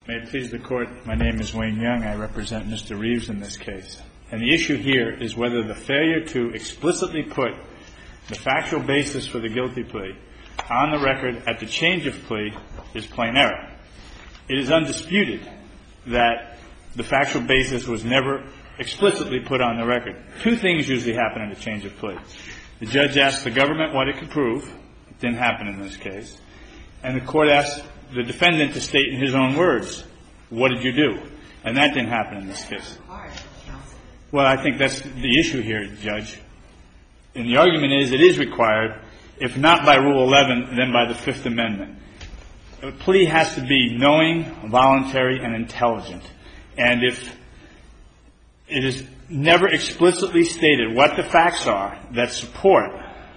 May it please the Court, my name is Wayne Young. I represent Mr. Reeves in this case. And the issue here is whether the failure to explicitly put the factual basis for the guilty plea on the record at the change of plea is plain error. It is undisputed that the factual basis was never explicitly put on the record. Two things usually happen in a change of plea. The judge asks the government what it could prove. It didn't happen in this case. And the court asks the defendant to state in his own words, what did you do? And that didn't happen in this case. Well, I think that's the issue here, Judge. And the argument is it is required, if not by Rule 11, then by the Fifth Amendment. A plea has to be knowing, voluntary, and intelligent. And if it is never explicitly stated what the facts are that support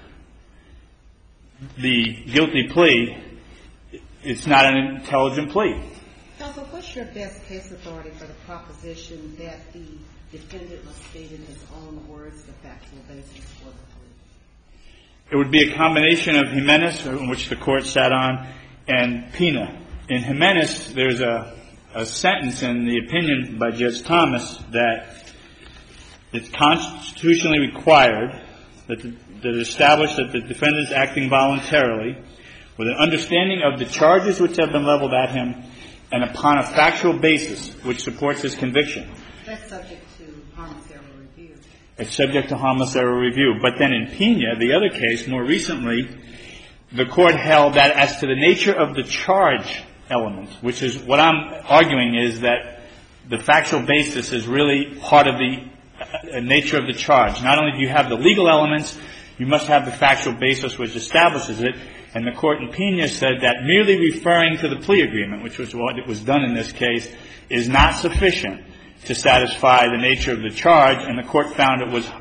the guilty plea, it's not an intelligent plea. Counsel, what's your best case authority for the proposition that the defendant must state in his own words the factual basis for the plea? It would be a combination of Jimenez, in which the court sat on, and Pena. In Jimenez, there's a sentence in the opinion by Judge Thomas that it's constitutionally required that establish that the defendant is acting voluntarily with an understanding of the charges which have been leveled at him and upon a factual basis which supports his conviction. That's subject to harmless error review. It's subject to harmless error review. But then in Pena, the other case, more recently, the court held that as to the nature of the charge element, which is what I'm arguing is that the factual basis is really part of the nature of the charge. Not only do you have the legal elements, you must have the factual basis which establishes it. And the court in Pena said that merely referring to the plea agreement, which was what was done in this case, is not sufficient to satisfy the nature of the charge. And the court found it was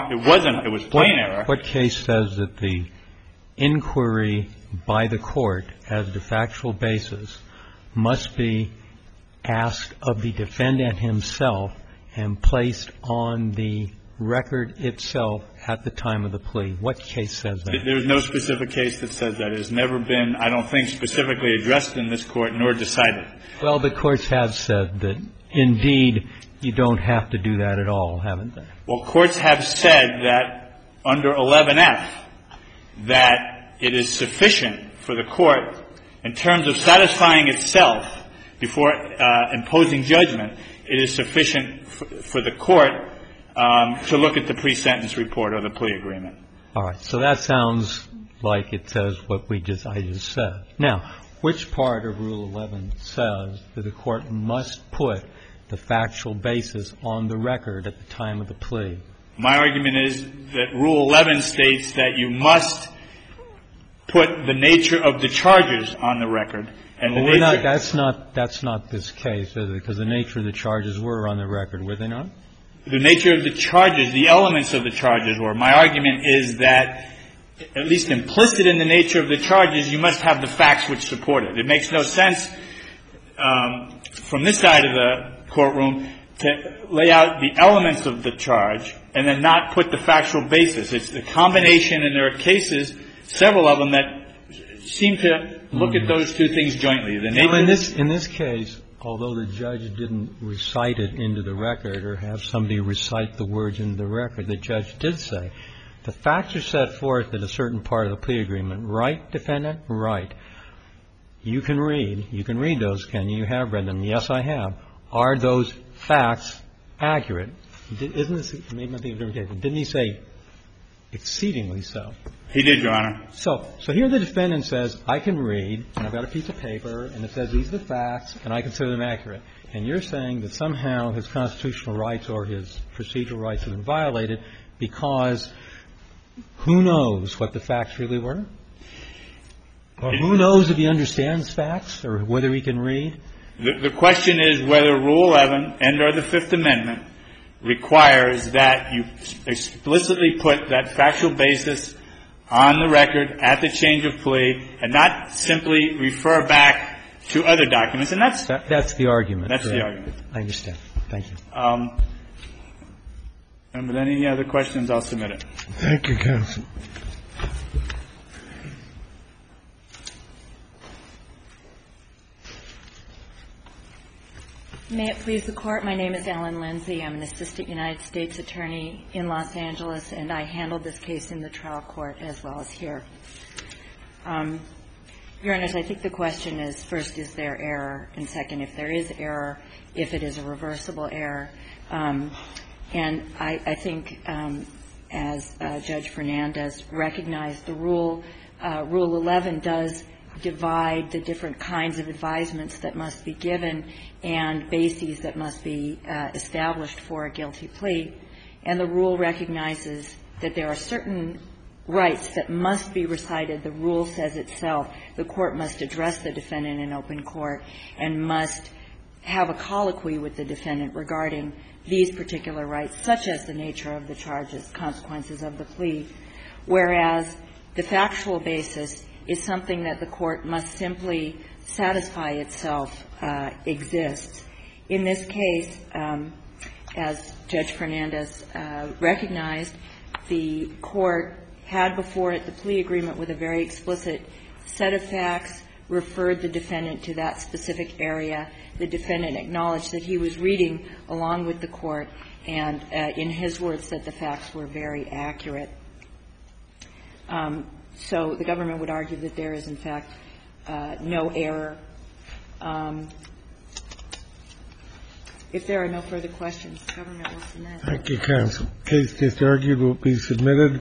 plain error. What case says that the inquiry by the court as the factual basis must be asked of the defendant himself and placed on the record itself at the time of the plea? What case says that? There's no specific case that says that. It has never been, I don't think, specifically addressed in this court nor decided. Well, the courts have said that, indeed, you don't have to do that at all, haven't they? Well, courts have said that under 11F that it is sufficient for the court, in terms of satisfying itself before imposing judgment, it is sufficient for the court to look at the pre-sentence report or the plea agreement. All right. So that sounds like it says what I just said. Now, which part of Rule 11 says that the court must put the factual basis on the record at the time of the plea? My argument is that Rule 11 states that you must put the nature of the charges on the record. And that's not this case, is it? Because the nature of the charges were on the record, were they not? The nature of the charges, the elements of the charges were. My argument is that, at least implicit in the nature of the charges, you must have the facts which support it. It makes no sense from this side of the courtroom to lay out the elements of the charge and then not put the factual basis. It's the combination, and there are cases, several of them, that seem to look at those two things jointly. In this case, although the judge didn't recite it into the record or have somebody recite the words into the record, the judge did say, the facts are set forth in a certain part of the plea agreement. Right, defendant? Right. You can read those, can you? You have read them. Yes, I have. Are those facts accurate? Didn't he say exceedingly so? He did, Your Honor. So here the defendant says, I can read, and I've got a piece of paper, and it says these are the facts, and I consider them accurate. And you're saying that somehow his constitutional rights or his procedural rights have been violated because who knows what the facts really were? Or who knows if he understands facts or whether he can read? The question is whether Rule 11 and or the Fifth Amendment requires that you explicitly put that factual basis on the record at the change of plea and not simply refer back to other documents. And that's the argument. That's the argument. I understand. Thank you. And with any other questions, I'll submit it. Thank you, counsel. May it please the Court, my name is Ellen Lindsay. I'm an assistant United States attorney in Los Angeles, and I handled this case in the trial court as well as here. Your Honors, I think the question is, first, is there error? And second, if there is error, if it is a reversible error. And I think, as Judge Fernandez recognized, the Rule 11 does divide the different kinds of advisements that must be given and bases that must be established for a guilty plea. And the rule recognizes that there are certain rights that must be recited. The rule says itself the court must address the defendant in open court and must have a colloquy with the defendant regarding these particular rights, such as the nature of the charges, consequences of the plea, whereas the factual basis is something that the court must simply satisfy itself exists. In this case, as Judge Fernandez recognized, the court had before it the plea agreement with a very explicit set of facts, referred the defendant to that specific area. The defendant acknowledged that he was reading along with the court, and in his words said the facts were very accurate. So the government would argue that there is, in fact, no error. If there are no further questions, the government will submit. Thank you, counsel. The case just argued will be submitted.